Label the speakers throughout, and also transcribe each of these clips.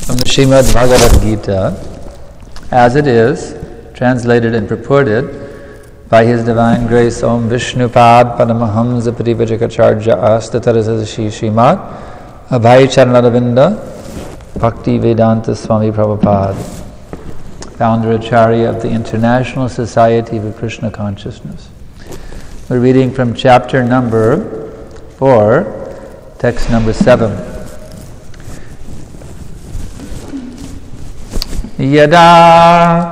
Speaker 1: from the Srimad Bhagavad Gita, as it is, translated and purported by His Divine Grace Om Vishnupad Paramahamsa Parivajagacharya Astatarasasi Srimad Abhay Charanavinda Bhakti Vedanta Swami Prabhupada, founder Acharya of the International Society for Krishna Consciousness. We're reading from chapter number 4, text number 7. Yada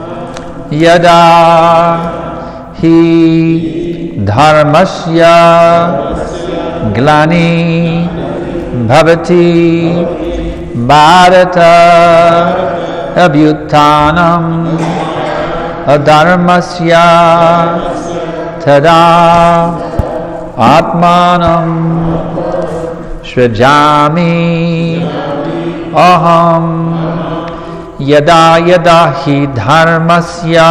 Speaker 1: hi dharmasya glani bhavati bharata abhyuttanam adharmasya tada atmanam shrajami aham yada hi dharmasya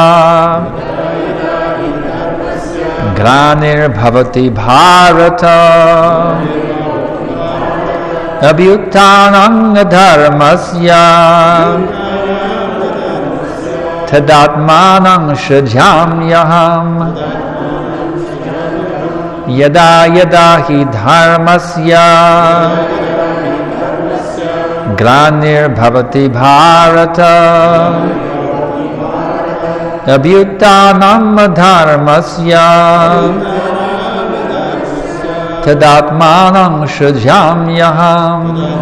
Speaker 1: glanir bhavati bharata abhyuttanam dharmasya tadatmanam shrajamyaham yada hi dharmasya glanir bhavati bharata abhyuttanam dharmasya tadatmanam shrajamyaham.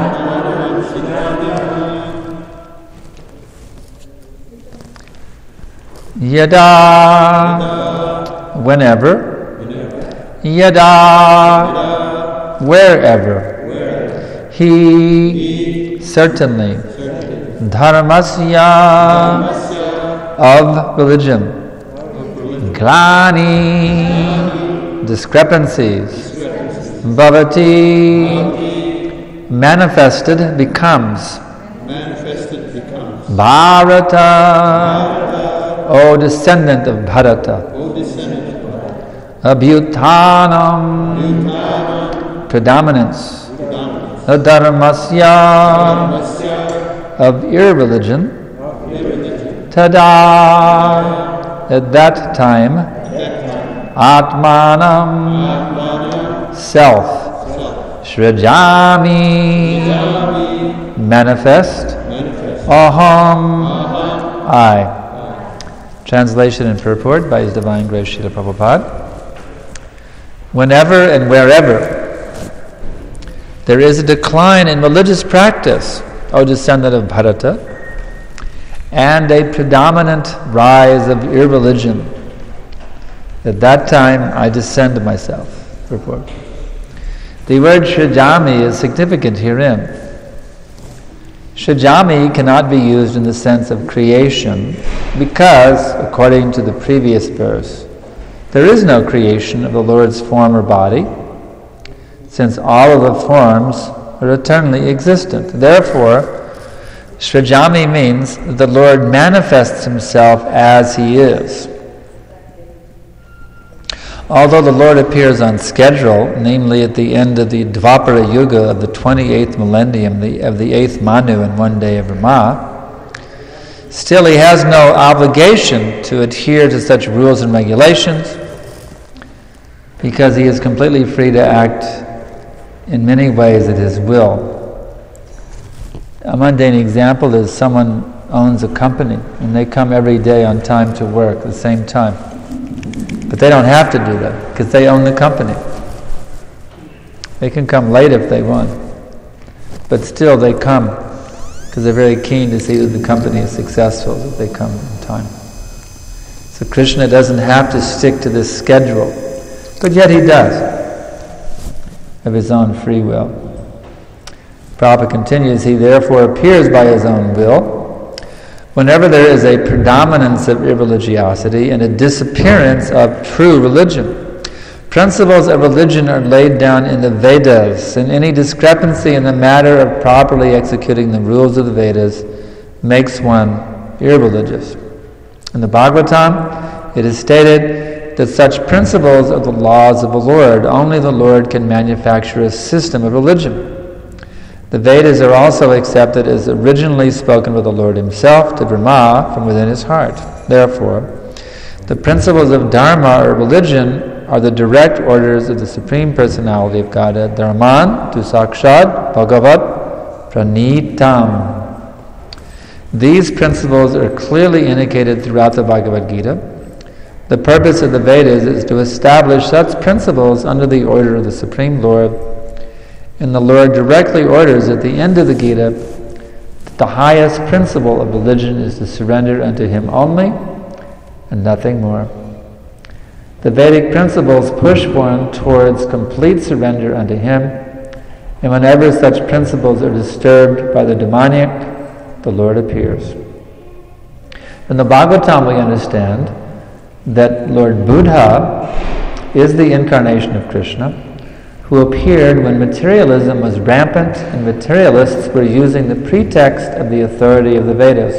Speaker 1: Yada, whenever, yada, wherever, he, certainly, dharmasya, of religion, glani, discrepancies, bhavati, manifested becomes, bharata, O descendant of Bharata, abhyuttanam, predominance, adharmasya, of irreligion, tada, at that time, atmanam, self, shrajami, manifest, aham, I. Translation and purport by His Divine Grace Srila Prabhupada. Whenever and wherever there is a decline in religious practice, O descendant of Bharata, and a predominant rise of irreligion, at that time I descend myself. Purport. The word Shrajami is significant herein. Shrajami cannot be used in the sense of creation because, according to the previous verse, there is no creation of the Lord's form or body, since all of the forms are eternally existent. Therefore, Shrajami means that the Lord manifests Himself as He is. Although the Lord appears on schedule, namely at the end of the Dvapara Yuga of the 28th millennium of the 8th Manu and one day of Brahma, still He has no obligation to adhere to such rules and regulations because He is completely free to act in many ways at His will. A mundane example is someone owns a company and they come every day on time to work at the same time. But they don't have to do that because they own the company. They can come late if they want. But still they come because they're very keen to see that the company is successful, that they come in time. So Krishna doesn't have to stick to this schedule, but yet He does, of His own free will. Prabhupada continues, He therefore appears by His own will whenever there is a predominance of irreligiosity and a disappearance of true religion. Principles of religion are laid down in the Vedas, and any discrepancy in the matter of properly executing the rules of the Vedas makes one irreligious. In the Bhagavatam, it is stated that such principles are the laws of the Lord. Only the Lord can manufacture a system of religion. The Vedas are also accepted as originally spoken by the Lord himself to Brahma from within his heart. Therefore, the principles of Dharma or religion are the direct orders of the Supreme Personality of Godhead, Dharman tu Sakshat Bhagavat Pranitam. These principles are clearly indicated throughout the Bhagavad Gita. The purpose of the Vedas is to establish such principles under the order of the Supreme Lord, and the Lord directly orders at the end of the Gita that the highest principle of religion is to surrender unto Him only and nothing more. The Vedic principles push one towards complete surrender unto Him, and whenever such principles are disturbed by the demoniac, the Lord appears. In the Bhagavatam we understand that Lord Buddha is the incarnation of Krishna, who appeared when materialism was rampant and materialists were using the pretext of the authority of the Vedas.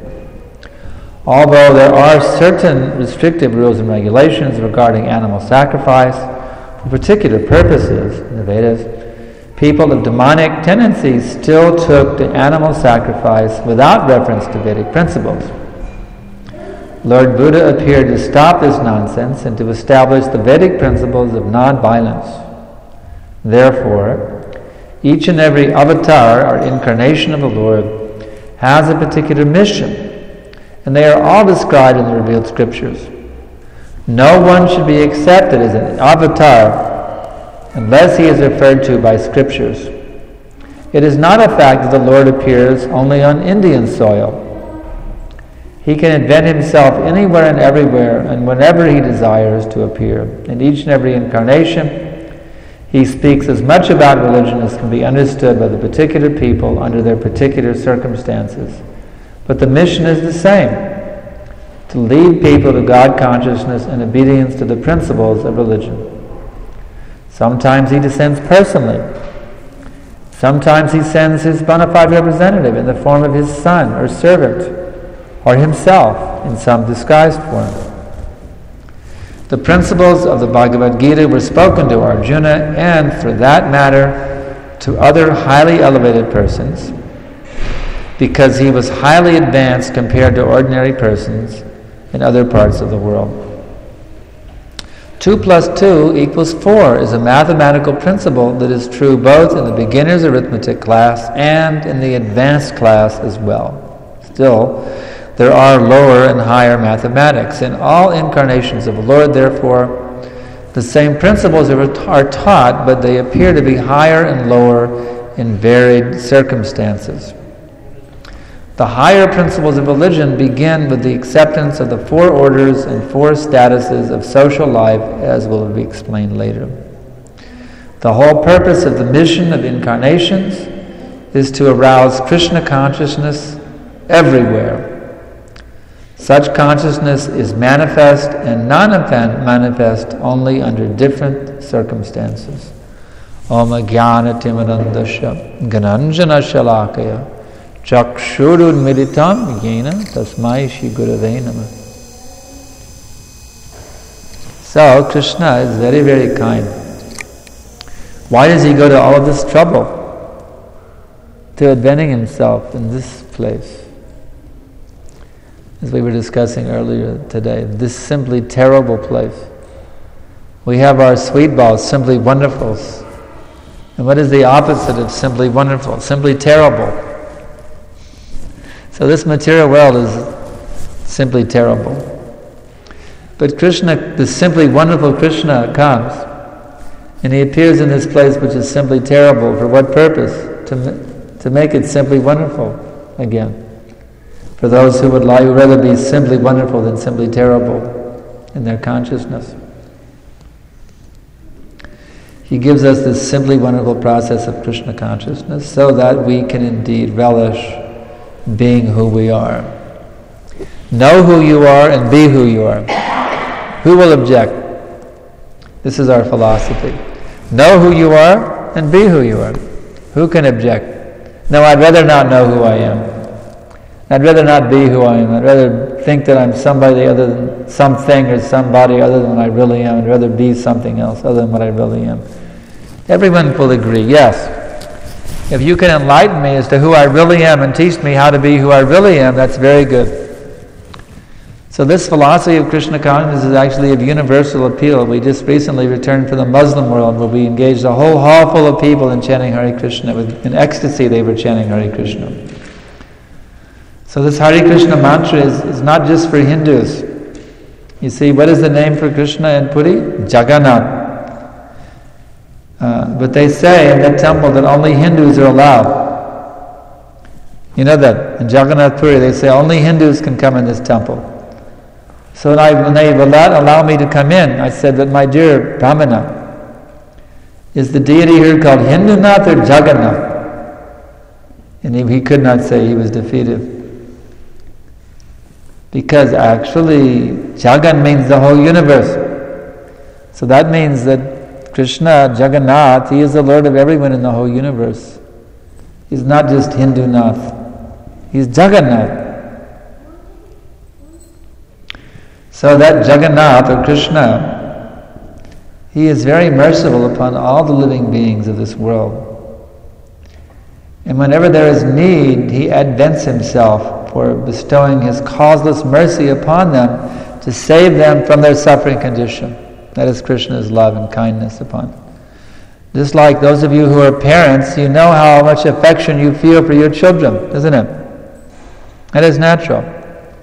Speaker 1: Although there are certain restrictive rules and regulations regarding animal sacrifice for particular purposes in the Vedas, people of demonic tendencies still took to animal sacrifice without reference to Vedic principles. Lord Buddha appeared to stop this nonsense and to establish the Vedic principles of non-violence. Therefore, each and every avatar or incarnation of the Lord has a particular mission, and they are all described in the revealed scriptures. No one should be accepted as an avatar unless he is referred to by scriptures. It is not a fact that the Lord appears only on Indian soil. He can invent himself anywhere and everywhere and whenever he desires to appear. In each and every incarnation, he speaks as much about religion as can be understood by the particular people under their particular circumstances. But the mission is the same: to lead people to God consciousness and obedience to the principles of religion. Sometimes he descends personally. Sometimes he sends his bona fide representative in the form of his son or servant, or himself in some disguised form. The principles of the Bhagavad Gita were spoken to Arjuna and, for that matter, to other highly elevated persons, because he was highly advanced compared to ordinary persons in other parts of the world. 2 + 2 = 4 is a mathematical principle that is true both in the beginner's arithmetic class and in the advanced class as well. Still, there are lower and higher mathematics. In all incarnations of the Lord, therefore, the same principles are taught, but they appear to be higher and lower in varied circumstances. The higher principles of religion begin with the acceptance of the 4 orders and 4 statuses of social life, as will be explained later. The whole purpose of the mission of incarnations is to arouse Krishna consciousness everywhere. Such consciousness is manifest and non-manifest only under different circumstances. Om Jnana Timirandasya Gananjana Shalakaya Chakshurunmilitam Yena Tasmai Shri Gurave Namah. So Krishna is very, very kind. Why does he go to all of this trouble to inventing himself in this place? As we were discussing earlier today, this simply terrible place. We have our sweet balls, simply wonderfuls. And what is the opposite of simply wonderful? Simply terrible. So this material world is simply terrible. But Krishna, the simply wonderful Krishna, comes and he appears in this place which is simply terrible. For what purpose? To make it simply wonderful again. For those who would rather be simply wonderful than simply terrible in their consciousness. He gives us this simply wonderful process of Krishna consciousness so that we can indeed relish being who we are. Know who you are and be who you are. Who will object? This is our philosophy. Know who you are and be who you are. Who can object? No, I'd rather not know who I am. I'd rather not be who I am. I'd rather think that I'm somebody other than something or somebody other than what I really am. I'd rather be something else other than what I really am. Everyone will agree, yes. If you can enlighten me as to who I really am and teach me how to be who I really am, that's very good. So this philosophy of Krishna consciousness is actually of universal appeal. We just recently returned from the Muslim world where we engaged a whole hall full of people in chanting Hare Krishna. In ecstasy they were chanting Hare Krishna. So this Hare Krishna mantra is not just for Hindus. You see, what is the name for Krishna in Puri? Jagannath. But they say in that temple that only Hindus are allowed. You know that? In Jagannath Puri they say only Hindus can come in this temple. So when they will not allow me to come in, I said that my dear Brahmana, is the deity here called Hindunath or Jagannath? And he could not say, he was defeated. Because actually, Jagan means the whole universe. So that means that Krishna, Jagannath, he is the Lord of everyone in the whole universe. He's not just Hindunath. He's Jagannath. So that Jagannath or Krishna, he is very merciful upon all the living beings of this world. And whenever there is need, he advents himself for bestowing his causeless mercy upon them to save them from their suffering condition. That is Krishna's love and kindness upon them. Just like those of you who are parents, you know how much affection you feel for your children, isn't it? That is natural.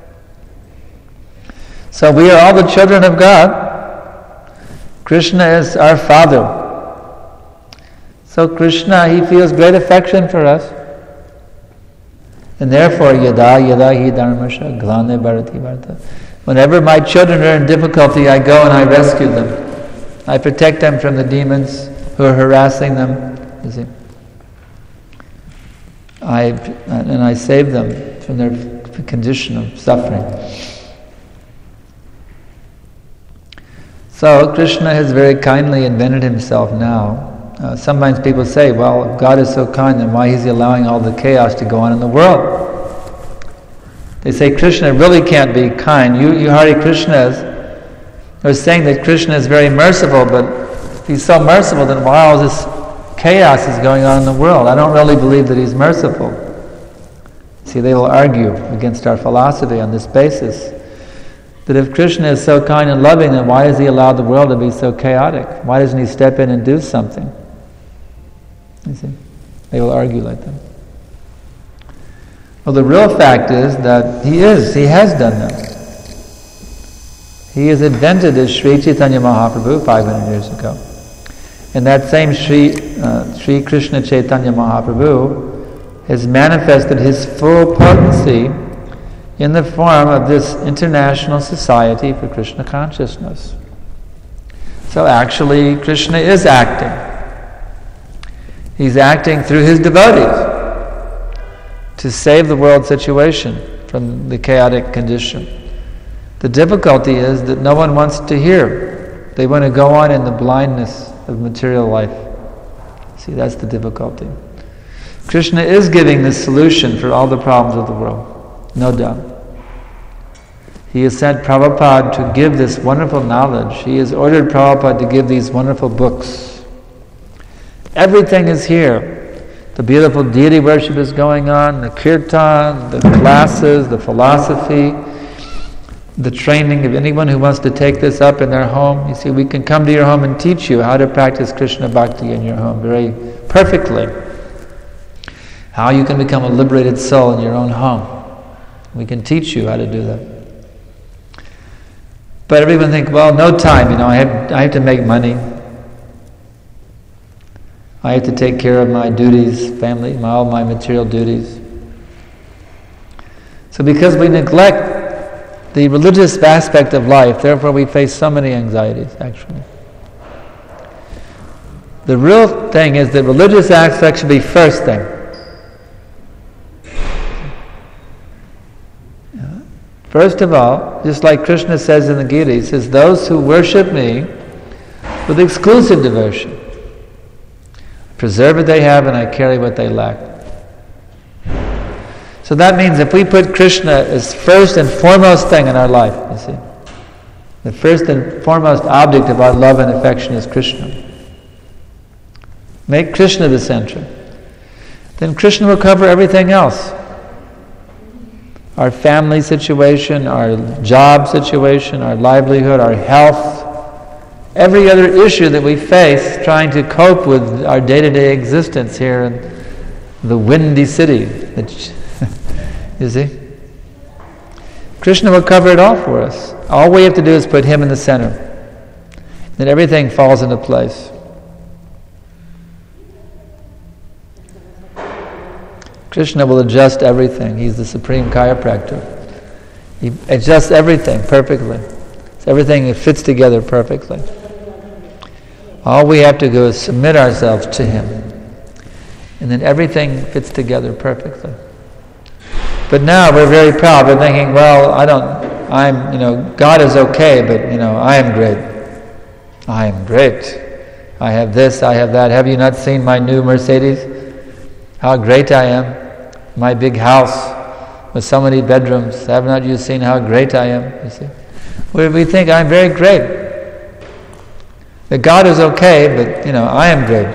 Speaker 1: So we are all the children of God. Krishna is our Father. So Krishna, he feels great affection for us. And therefore, yada hi dharmasha glane bharati bharata. Whenever my children are in difficulty, I go and I rescue them. I protect them from the demons who are harassing them. You see, I save them from their condition of suffering. So Krishna has very kindly invented himself now. Sometimes people say, well, if God is so kind, then why is he allowing all the chaos to go on in the world? They say Krishna really can't be kind. You Hare Krishnas are saying that Krishna is very merciful, but if he's so merciful, then why all this chaos is going on in the world? I don't really believe that he's merciful. See, they will argue against our philosophy on this basis. That if Krishna is so kind and loving, then why does he allow the world to be so chaotic? Why doesn't he step in and do something? You see, they will argue like that. Well, the real fact is that he has done that. He has invented this Sri Chaitanya Mahaprabhu 500 years ago. And that same Sri Krishna Chaitanya Mahaprabhu has manifested his full potency in the form of this international society for Krishna consciousness. So actually, Krishna is acting. He's acting through his devotees to save the world situation from the chaotic condition. The difficulty is that no one wants to hear. They want to go on in the blindness of material life. See, that's the difficulty. Krishna is giving the solution for all the problems of the world. No doubt. He has sent Prabhupada to give this wonderful knowledge. He has ordered Prabhupada to give these wonderful books. Everything is here. The beautiful deity worship is going on, the kirtan, the classes, the philosophy, the training of anyone who wants to take this up in their home. You see, we can come to your home and teach you how to practice Krishna Bhakti in your home very perfectly. How you can become a liberated soul in your own home. We can teach you how to do that. But everyone thinks, well, no time, I have to make money. I have to take care of my duties, family, all my material duties. So because we neglect the religious aspect of life, therefore we face so many anxieties, actually. The real thing is that religious aspect should be first thing. First of all, just like Krishna says in the Gita, he says, those who worship me with exclusive devotion, preserve what they have and I carry what they lack. So that means if we put Krishna as first and foremost thing in our life, you see, the first and foremost object of our love and affection is Krishna. Make Krishna the center. then Krishna will cover everything else. Our family situation, our job situation, our livelihood, our health, every other issue that we face trying to cope with our day-to-day existence here in the windy city. You see? Krishna will cover it all for us. All we have to do is put Him in the center. Then everything falls into place. Krishna will adjust everything. He's the supreme chiropractor. He adjusts everything perfectly. So everything fits together perfectly. All we have to do is submit ourselves to Him. And then everything fits together perfectly. But now we're very proud. We're thinking, well, God is okay, but, I am great. I am great. I have this, I have that. Have you not seen my new Mercedes? How great I am. My big house with so many bedrooms. Have not you seen how great I am? You see? We think I'm very great. That God is okay, but, I am great.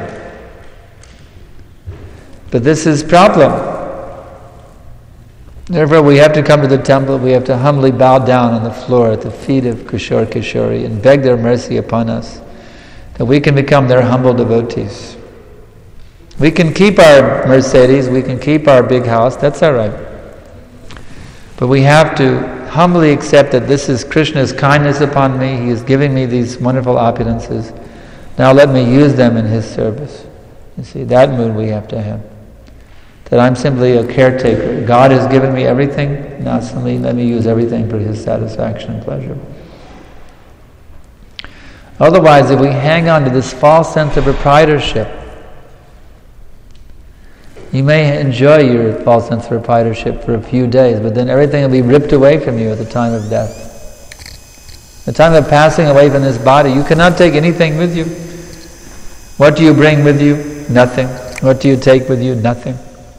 Speaker 1: But this is problem. Therefore, we have to come to the temple. We have to humbly bow down on the floor at the feet of Kishore Kishori and beg their mercy upon us, that we can become their humble devotees. We can keep our Mercedes, we can keep our big house, that's all right. But we have to humbly accept that this is Krishna's kindness upon me. He is giving me these wonderful opulences. Now let me use them in His service. You see, that mood we have to have. That I'm simply a caretaker. God has given me everything, now simply let me use everything for His satisfaction and pleasure. Otherwise, if we hang on to this false sense of proprietorship, you may enjoy your false sense of proprietorship for a few days, but then everything will be ripped away from you at the time of death. The time of passing away from this body, you cannot take anything with you. What do you bring with you? Nothing. What do you take with you? Nothing.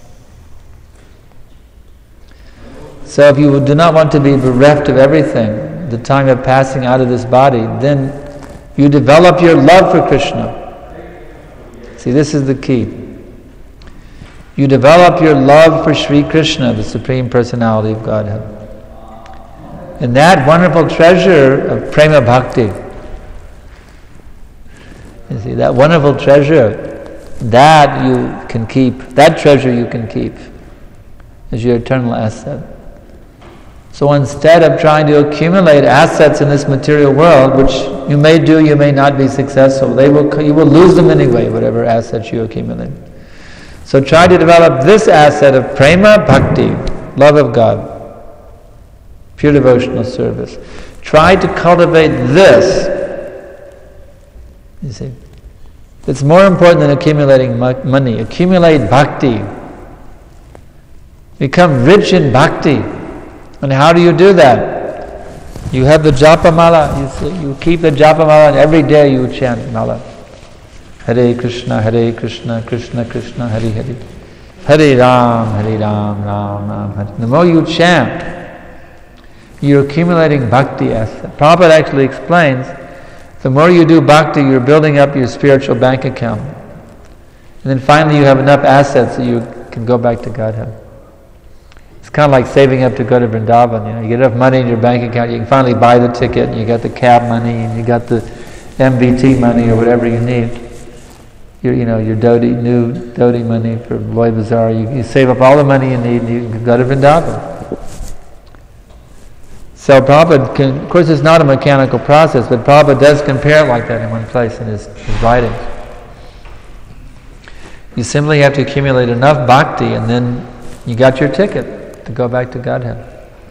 Speaker 1: So if you do not want to be bereft of everything, the time of passing out of this body, then you develop your love for Krishna. See, this is the key. You develop your love for Sri Krishna, the Supreme Personality of Godhead. And that wonderful treasure of prema bhakti, you see, that wonderful treasure, that you can keep, that treasure you can keep as your eternal asset. So instead of trying to accumulate assets in this material world, which you may do, you may not be successful, you will lose them anyway, whatever assets you accumulate. So try to develop this asset of prema bhakti, love of God, pure devotional service. Try to cultivate this. You see, it's more important than accumulating money. Accumulate bhakti. Become rich in bhakti. And how do you do that? You have the japa mala. You keep the japa mala, and every day you chant mala. Hare Krishna, Krishna Krishna, Hare Hare. Hare Ram, Ram Ram, Hare. The more you chant, you're accumulating bhakti asset. Prabhupada actually explains, the more you do bhakti, you're building up your spiritual bank account. And then finally you have enough assets that you can go back to Godhead. It's kind of like saving up to go to Vrindavan. You get enough money in your bank account, you can finally buy the ticket, and you got the cab money, and you got the MVT money, or whatever you need. Your new dhoti money for Boy Bazaar. You save up all the money you need, and you can go to Vrindavan. So Prabhupada, of course it's not a mechanical process, but Prabhupada does compare it like that in one place in his writings. You simply have to accumulate enough bhakti, and then you got your ticket to go back to Godhead.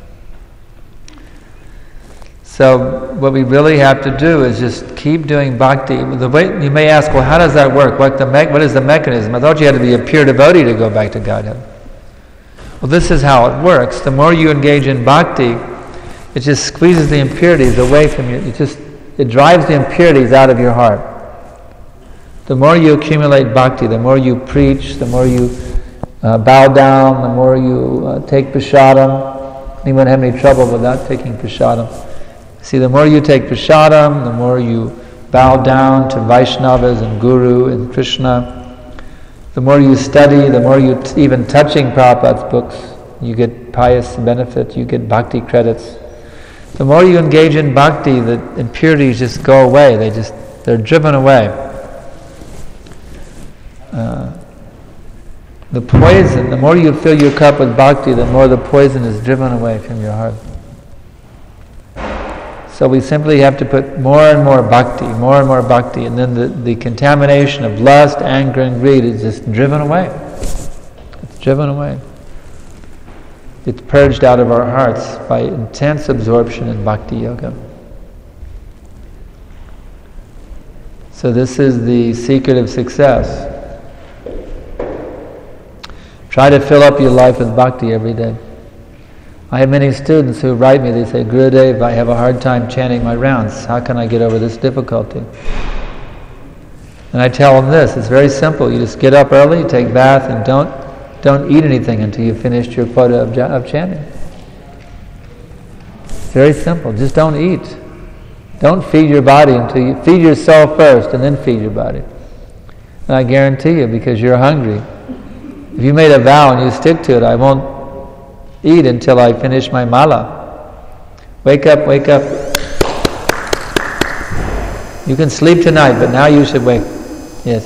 Speaker 1: So what we really have to do is just keep doing bhakti. The way you may ask, well, how does that work? What is the mechanism? I thought you had to be a pure devotee to go back to Godhead. Well, this is how it works. The more you engage in bhakti, it just squeezes the impurities away from you. It drives the impurities out of your heart. The more you accumulate bhakti, the more you preach, the more you bow down, the more you take prasadam. Anyone have any trouble without taking prasadam? See, the more you take prasadam, the more you bow down to Vaishnavas and Guru and Krishna, The more you study, the more you even touching Prabhupada's books, you get pious benefit, you get bhakti credits. The more you engage in bhakti, the impurities just go away. They're driven away. The poison, the more you fill your cup with bhakti, the more the poison is driven away from your heart. So we simply have to put more and more bhakti, and then the contamination of lust, anger, and greed is just driven away. It's driven away. It's purged out of our hearts by intense absorption in bhakti yoga. So this is the secret of success. Try to fill up your life with bhakti every day. I have many students who write me, they say, Gurudev, I have a hard time chanting my rounds. How can I get over this difficulty? And I tell them this, it's very simple. You just get up early, take bath, and don't eat anything until you've finished your quota of chanting. Very simple, just don't eat. Don't feed your body until you feed yourself first and then feed your body. And I guarantee you, because you're hungry, if you made a vow and you stick to it, I won't eat until I finish my mala. Wake up. You can sleep tonight, but now you should wake. Yes.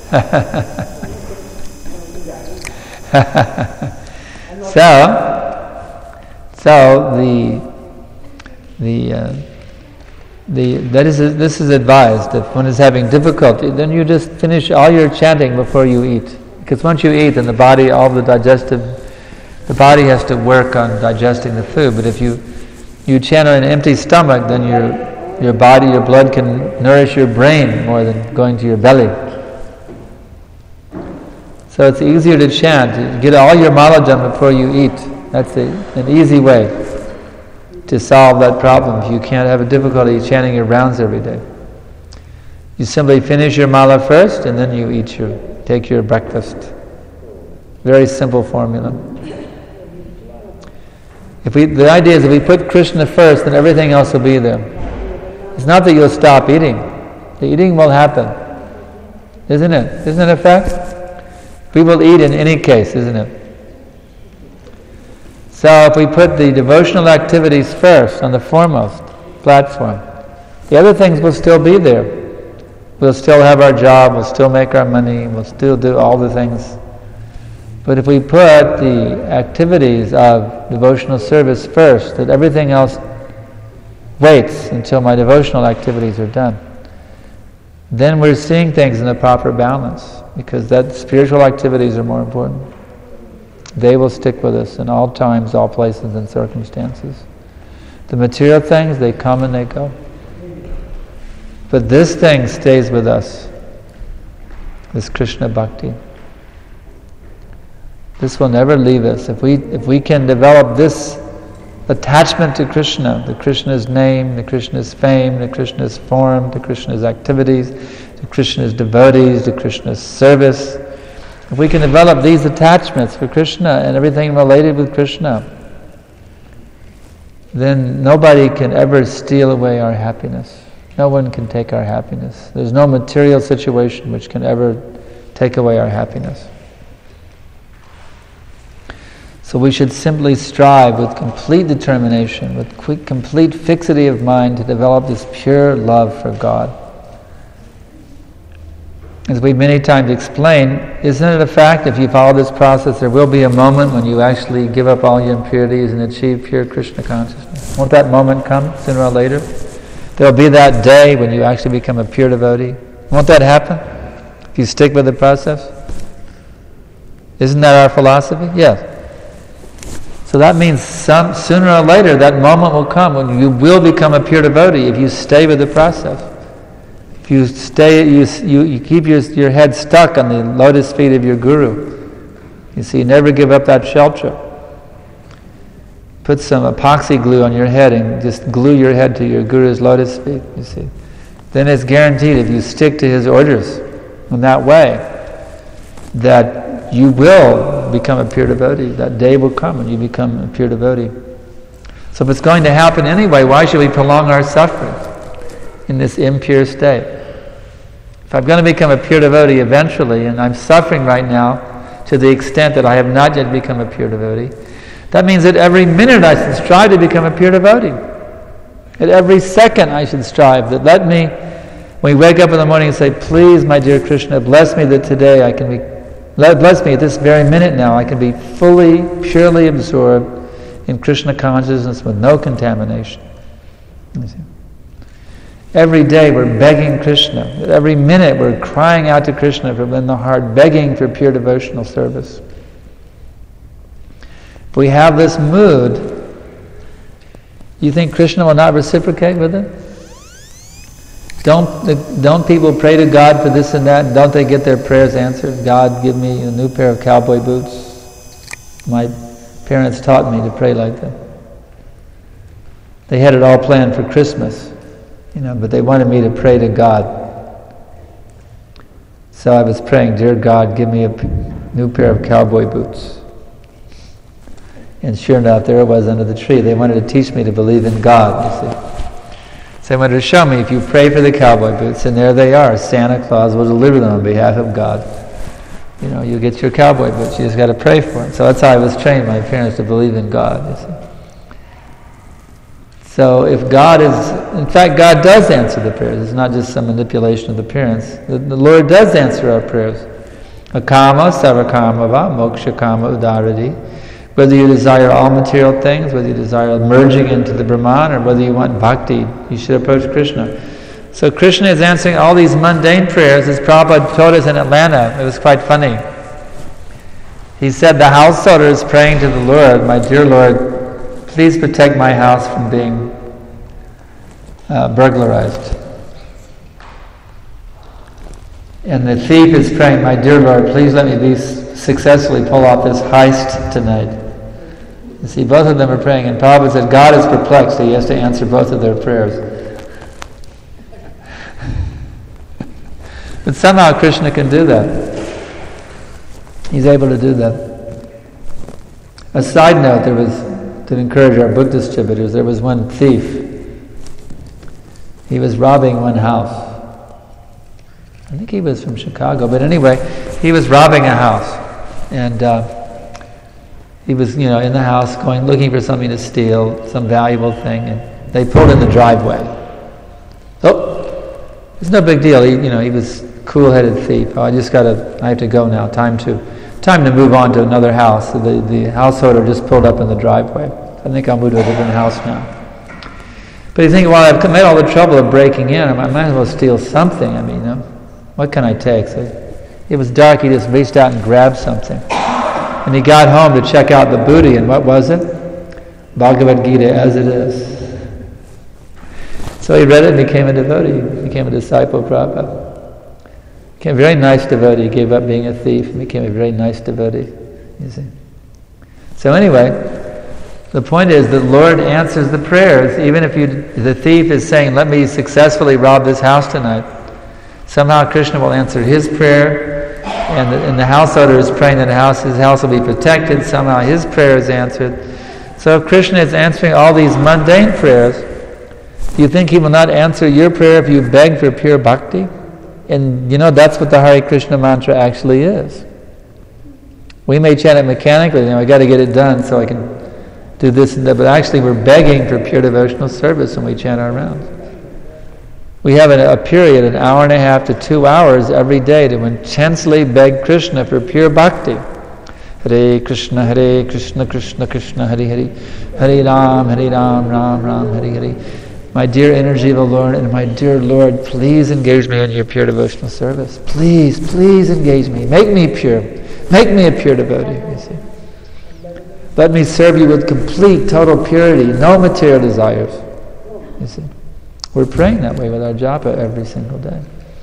Speaker 1: This is advised. If one is having difficulty, then you just finish all your chanting before you eat. Because once you eat, then the body has to work on digesting the food. But if you chant on an empty stomach, then your body, your blood can nourish your brain more than going to your belly. So it's easier to chant. Get all your mala done before you eat. That's an easy way to solve that problem if you can't have a difficulty chanting your rounds every day. You simply finish your mala first and then you take your breakfast. Very simple formula. The idea is if we put Krishna first, then everything else will be there. It's not that you'll stop eating. The eating will happen. Isn't it? Isn't it a fact? We will eat in any case, isn't it? So if we put the devotional activities first on the foremost platform, the other things will still be there. We'll still have our job, we'll still make our money, we'll still do all the things. But if we put the activities of devotional service first, that everything else waits until my devotional activities are done, then we're seeing things in the proper balance, because that spiritual activities are more important. They will stick with us in all times, all places, and circumstances. The material things, they come and they go. But this thing stays with us, this Krishna Bhakti. This will never leave us. If we can develop this attachment to Krishna, the Krishna's name, the Krishna's fame, the Krishna's form, the Krishna's activities, the Krishna's devotees, the Krishna's service, if we can develop these attachments for Krishna and everything related with Krishna, then nobody can ever steal away our happiness. No one can take our happiness. There's no material situation which can ever take away our happiness. So we should simply strive with complete determination, with complete fixity of mind to develop this pure love for God. As we many times explain, isn't it a fact if you follow this process, there will be a moment when you actually give up all your impurities and achieve pure Krishna consciousness? Won't that moment come sooner or later? There will be that day when you actually become a pure devotee. Won't that happen if you stick with the process? Isn't that our philosophy? Yes. So that means sooner or later that moment will come when you will become a pure devotee if you stay with the process. If you stay, you keep your head stuck on the lotus feet of your guru. You see, never give up that shelter. Put some epoxy glue on your head and just glue your head to your guru's lotus feet, you see. Then it's guaranteed if you stick to his orders in that way, that you will become a pure devotee. That day will come when you become a pure devotee. So if it's going to happen anyway, why should we prolong our suffering in this impure state? If I'm going to become a pure devotee eventually, and I'm suffering right now to the extent that I have not yet become a pure devotee, that means that every minute I should strive to become a pure devotee. At every second I should strive that when we wake up in the morning and say, please, my dear Krishna, bless me that today I can be, bless me at this very minute now, I can be fully, purely absorbed in Krishna consciousness with no contamination. You see? Every day we're begging Krishna. At every minute we're crying out to Krishna from within the heart, begging for pure devotional service. If we have this mood, you think Krishna will not reciprocate with it? Don't people pray to God for this and that, and don't they get their prayers answered? God, give me a new pair of cowboy boots. My parents taught me to pray like that. They had it all planned for Christmas, but they wanted me to pray to God. So I was praying, dear God, give me a new pair of cowboy boots. And sure enough, there it was under the tree. They wanted to teach me to believe in God, you see. So they wanted to show me, if you pray for the cowboy boots, and there they are, Santa Claus will deliver them on behalf of God. You get your cowboy boots, you just got to pray for them. So that's how I was trained, my parents, to believe in God, you see. So if God in fact, God does answer the prayers. It's not just some manipulation of the parents. The Lord does answer our prayers. Akama, sarvakama va, moksha kama udaradi. Whether you desire all material things, whether you desire merging into the Brahman, or whether you want bhakti, you should approach Krishna. So Krishna is answering all these mundane prayers, as Prabhupada told us in Atlanta. It was quite funny. He said the householder is praying to the Lord, my dear Lord, please protect my house from being burglarized. And the thief is praying, my dear Lord, please let me successfully pull off this heist tonight. You see, both of them are praying, and Prabhupada said God is perplexed, so he has to answer both of their prayers. But somehow Krishna can do that. He's able to do that. A side note, to encourage our book distributors, there was one thief. He was robbing one house. I think he was from Chicago, but anyway, he was robbing a house. And he was, in the house looking for something to steal, some valuable thing, and they pulled in the driveway. Oh, it's no big deal. He was cool-headed thief. Oh, I have to go now. Time to move on to another house. So the householder just pulled up in the driveway. I think I'll move to a different house now. But you think, well, I've made all the trouble of breaking in. I might as well steal something. What can I take? So it was dark. He just reached out and grabbed something. And he got home to check out the booty, and what was it? Bhagavad Gita as it is. So he read it and became a devotee, became a disciple of Prabhupada. Became a very nice devotee, gave up being a thief, and became a very nice devotee, you see. So anyway, the point is that Lord answers the prayers, even if the thief is saying, let me successfully rob this house tonight. Somehow Krishna will answer his prayer, and the householder is praying that his house will be protected. Somehow his prayer is answered. So if Krishna is answering all these mundane prayers, do you think he will not answer your prayer if you beg for pure bhakti? And that's what the Hare Krishna mantra actually is. We may chant it mechanically, I got to get it done so I can do this and that, but actually we're begging for pure devotional service when we chant our rounds. We have a period, an hour and a half to 2 hours every day to intensely beg Krishna for pure bhakti. Hare Krishna, Krishna Krishna, Hare Hare, Hare Ram, Ram Ram, Hare Hare. My dear energy of the Lord, and my dear Lord, please engage me in your pure devotional service. Please, please engage me. Make me pure. Make me a pure devotee, you see. Let me serve you with complete, total purity, no material desires, you see. We're praying that way with our japa every single day.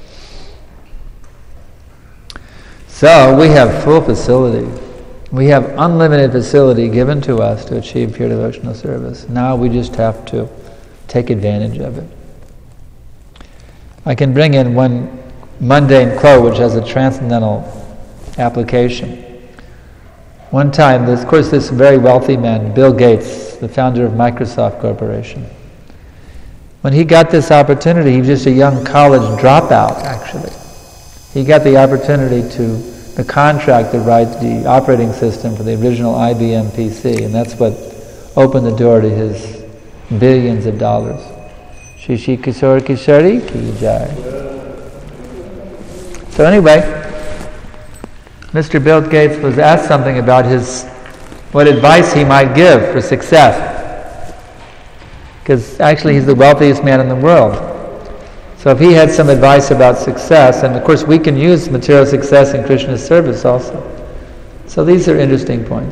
Speaker 1: So we have full facility. We have unlimited facility given to us to achieve pure devotional service. Now we just have to take advantage of it. I can bring in one mundane quote which has a transcendental application. One time, of course, this very wealthy man, Bill Gates, the founder of Microsoft Corporation, when he got this opportunity, he was just a young college dropout, actually. He got the opportunity to contract to write the operating system for the original IBM PC, and that's what opened the door to his billions of dollars. Shri Shri Kishore Kishori Ki Jai. So anyway, Mr. Bill Gates was asked something about what advice he might give for success. Because actually he's the wealthiest man in the world. So if he had some advice about success, and of course we can use material success in Krishna's service also. So these are interesting points.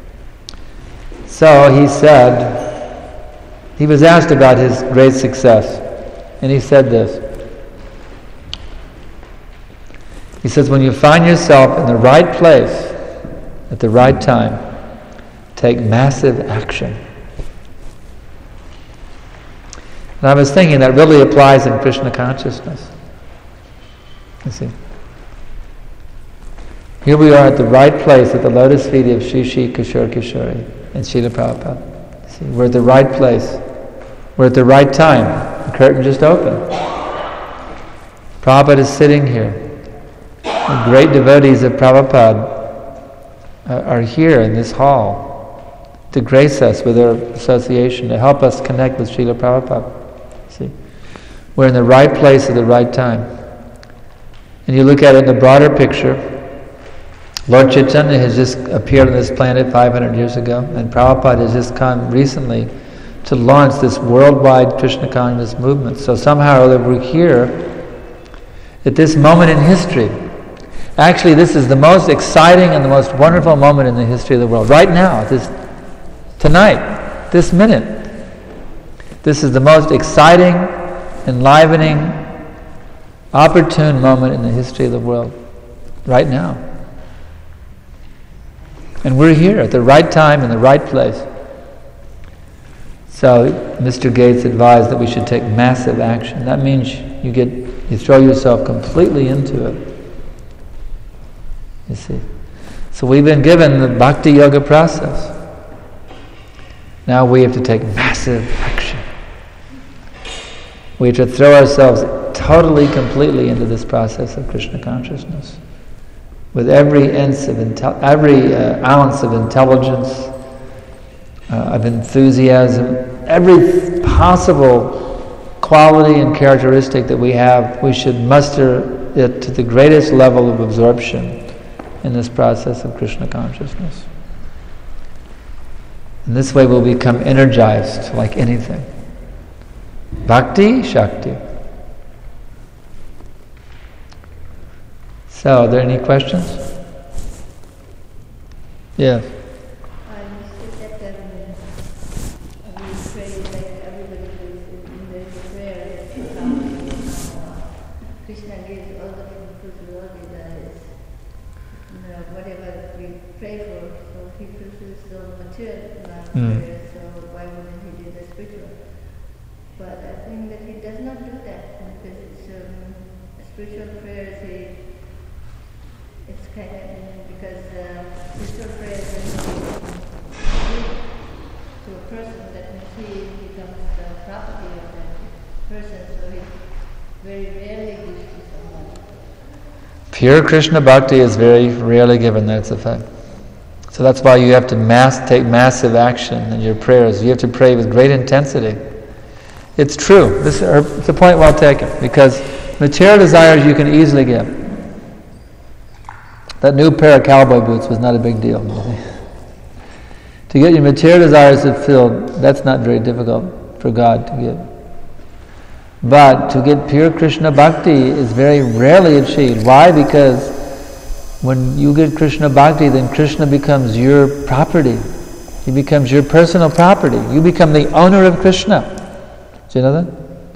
Speaker 1: So he said, he was asked about his great success, and he said this. He says, when you find yourself in the right place, at the right time, take massive action. And I was thinking that really applies in Krishna consciousness. You see. Here we are at the right place, at the lotus feet of Shri Shri Kishore Kishori and Srila Prabhupada. See, we're at the right place. We're at the right time. The curtain just opened. Prabhupada is sitting here. The great devotees of Prabhupada are here in this hall to grace us with their association, to help us connect with Srila Prabhupada. See, we're in the right place at the right time. And you look at it in the broader picture, Lord Chaitanya has just appeared on this planet 500 years ago, and Prabhupada has just come recently to launch this worldwide Krishna consciousness movement. So somehow or other we're here at this moment in history. Actually, this is the most exciting and the most wonderful moment in the history of the world. Right now, tonight, this minute. This is the most exciting, enlivening, opportune moment in the history of the world. Right now. And we're here at the right time in the right place. So Mr. Gates advised that we should take massive action. That means you throw yourself completely into it. You see. So we've been given the Bhakti Yoga process. Now we have to take massive action. We have to throw ourselves totally, completely into this process of Krishna consciousness. With every ounce of intelligence, of enthusiasm, every possible quality and characteristic that we have, we should muster it to the greatest level of absorption in this process of Krishna consciousness. And this way we'll become energized like anything. Bhakti, Shakti. So, are there any questions? Yes.
Speaker 2: You said that we pray like everybody does in their prayer that Krishna gives all the fulfilled desires. Whatever we pray for, so he fulfills the material prayer, so why wouldn't he do the spiritual? But I think that he does not do that because it's spiritual prayers. It's kind of because spiritual prayers to a person that he becomes the property of that person, so he very rarely gives to someone.
Speaker 1: Pure Krishna Bhakti is very rarely given, that's a fact. So that's why you have to take massive action in your prayers. You have to pray with great intensity. It's true. It's a point well taken, because material desires you can easily get. That new pair of cowboy boots was not a big deal. To get your material desires fulfilled, that's not very difficult for God to give. But to get pure Krishna Bhakti is very rarely achieved. Why? Because when you get Krishna Bhakti, then Krishna becomes your property. He becomes your personal property. You become the owner of Krishna. Do you know that?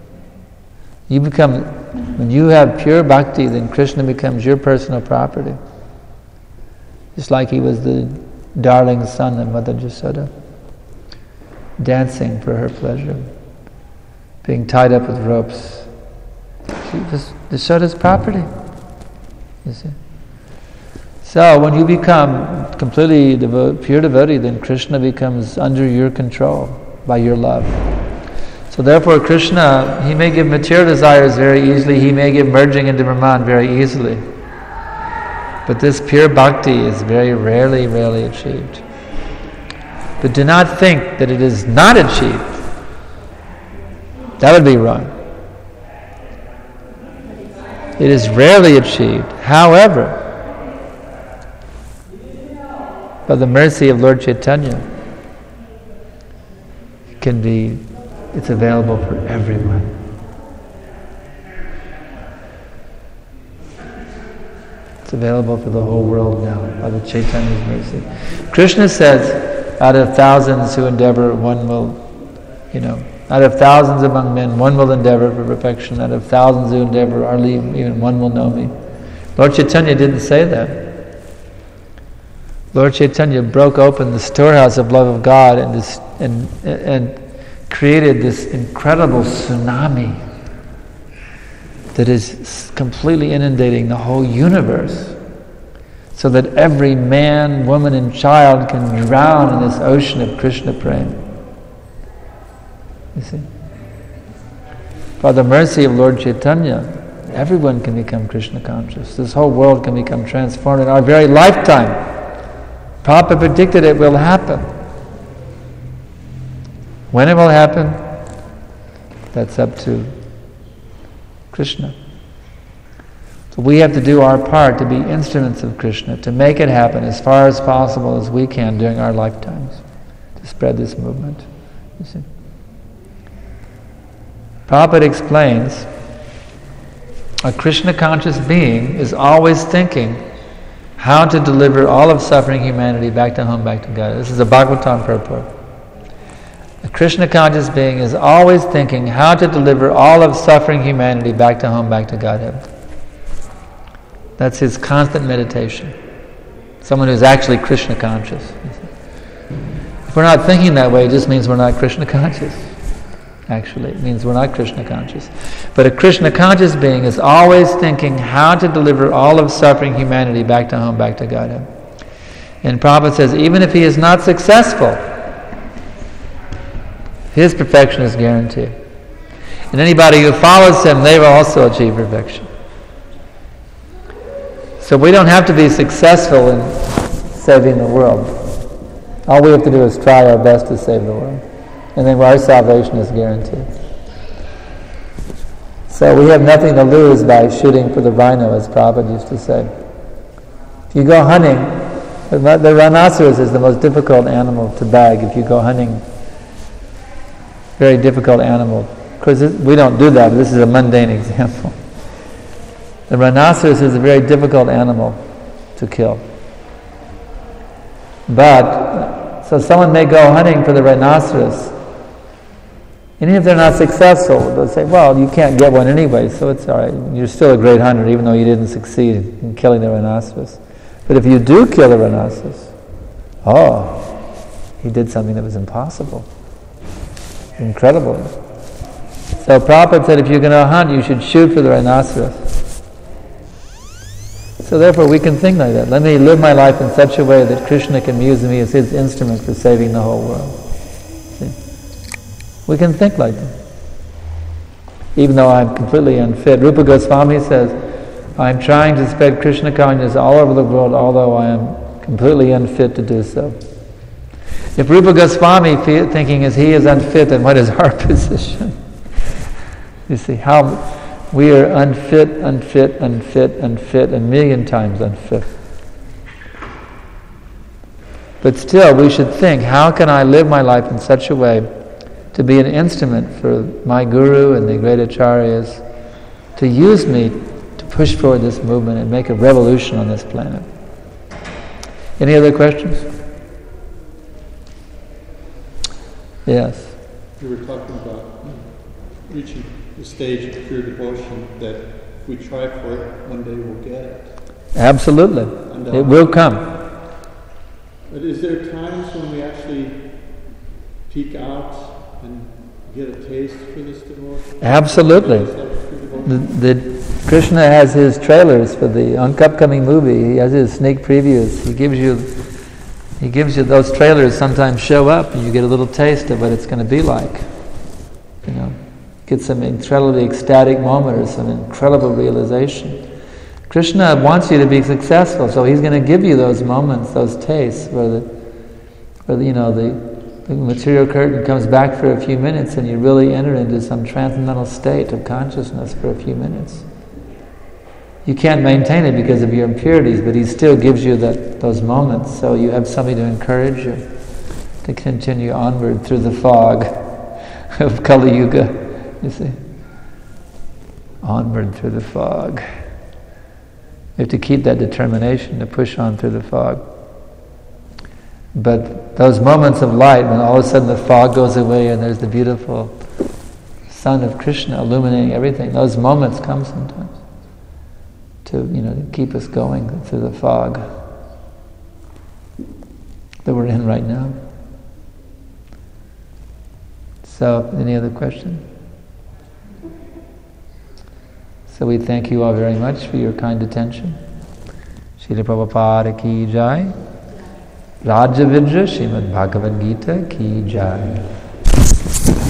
Speaker 1: When you have pure Bhakti, then Krishna becomes your personal property. Just like he was the darling son of Mother Jasoda, dancing for her pleasure, being tied up with ropes. She was Jasoda's property, you see. So when you become completely pure devotee, then Krishna becomes under your control by your love. So therefore Krishna, he may give material desires very easily, he may give merging into Brahman very easily. But this pure bhakti is very rarely achieved. But do not think that it is not achieved. That would be wrong. It is rarely achieved. However, by the mercy of Lord Chaitanya, it's available for everyone. It's available for the whole world now by the Chaitanya's mercy. Krishna says, out of thousands who endeavor, one will, out of thousands among men, one will endeavor for perfection. Out of thousands who endeavor, even one will know me. Lord Chaitanya didn't say that. Lord Chaitanya broke open the storehouse of love of God and created this incredible tsunami that is completely inundating the whole universe, so that every man, woman, and child can drown in this ocean of Krishna Prema. You see? By the mercy of Lord Chaitanya, everyone can become Krishna conscious. This whole world can become transformed in our very lifetime. Prabhupada predicted it will happen. When it will happen, that's up to Krishna. So we have to do our part to be instruments of Krishna, to make it happen as far as possible as we can during our lifetimes, to spread this movement. You see? Prabhupada explains, a Krishna conscious being is always thinking how to deliver all of suffering humanity back to home, back to God. This is a Bhagavatam purport. A Krishna conscious being is always thinking how to deliver all of suffering humanity back to home, back to Godhead. That's his constant meditation. Someone who's actually Krishna conscious. If we're not thinking that way, it just means we're not Krishna conscious. Actually, it means we're not Krishna conscious. But a Krishna conscious being is always thinking how to deliver all of suffering humanity back to home, back to Godhead. And Prabhupada says, even if he is not successful, his perfection is guaranteed. And anybody who follows him, they will also achieve perfection. So we don't have to be successful in saving the world. All we have to do is try our best to save the world. And then our salvation is guaranteed. So we have nothing to lose by shooting for the rhino, as Prabhupada used to say. If you go hunting, the rhinoceros is the most difficult animal to bag if you go hunting. Very difficult animal. Of course, we don't do that, but this is a mundane example. The rhinoceros is a very difficult animal to kill. So someone may go hunting for the rhinoceros, and even if they're not successful, they'll say, well, you can't get one anyway, so it's all right. You're still a great hunter, even though you didn't succeed in killing the rhinoceros. But if you do kill the rhinoceros, he did something that was impossible. Incredible. So Prabhupada said, if you're going to hunt, you should shoot for the rhinoceros. So therefore we can think like that. Let me live my life in such a way that Krishna can use me as his instrument for saving the whole world. See? We can think like that. Even though I'm completely unfit. Rupa Goswami says, I'm trying to spread Krishna consciousness all over the world, although I am completely unfit to do so. If Rupa Goswami thinking as he is unfit, then what is our position? You see, how we are unfit, a million times unfit. But still, we should think, how can I live my life in such a way to be an instrument for my Guru and the great Acharyas to use me to push forward this movement and make a revolution on this planet? Any other questions? Yes.
Speaker 3: You were talking about reaching the stage of pure devotion, that if we try for it, one day we'll get it.
Speaker 1: Absolutely. It will come.
Speaker 3: But is there times when we actually peek out and get a taste for this devotion?
Speaker 1: Absolutely. Krishna has his trailers for the upcoming movie. He has his sneak previews. He gives you those trailers. Sometimes show up and you get a little taste of what it's going to be like. You know. get some incredibly ecstatic moment or some incredible realization. Krishna wants you to be successful, so he's going to give you those moments, those tastes, where the material curtain comes back for a few minutes and you really enter into some transcendental state of consciousness for a few minutes. You can't maintain it because of your impurities, but he still gives you those moments, so you have somebody to encourage you to continue onward through the fog of Kali Yuga, you see. Onward through the fog. You have to keep that determination to push on through the fog. But those moments of light, when all of a sudden the fog goes away and there's the beautiful sun of Krishna illuminating everything, those moments come sometimes to keep us going through the fog that we're in right now. So, any other questions? So we thank you all very much for your kind attention. Srila Prabhupada ki jai. Rajavidra Srimad Bhagavad Gita ki jai.